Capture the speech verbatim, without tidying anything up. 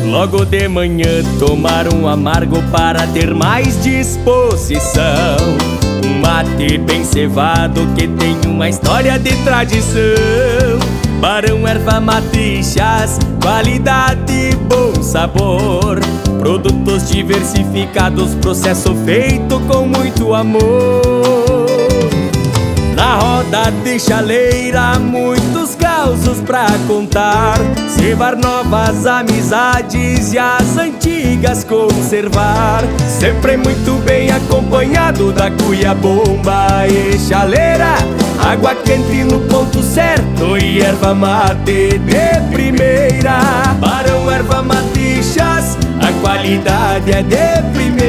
Logo de manhã tomar um amargo para ter mais disposição. Um mate bem cevado que tem uma história de tradição. Barão, erva mate e chás, qualidade e bom sabor. Produtos diversificados, processo feito com muito amor. Na roda de chaleira, muitos causos pra contar. Cevar novas amizades e as antigas conservar. Sempre muito bem acompanhado da cuia, bomba e chaleira. Água quente no ponto certo e erva mate de primeira. Barão, erva mate e chás, a qualidade é de primeira.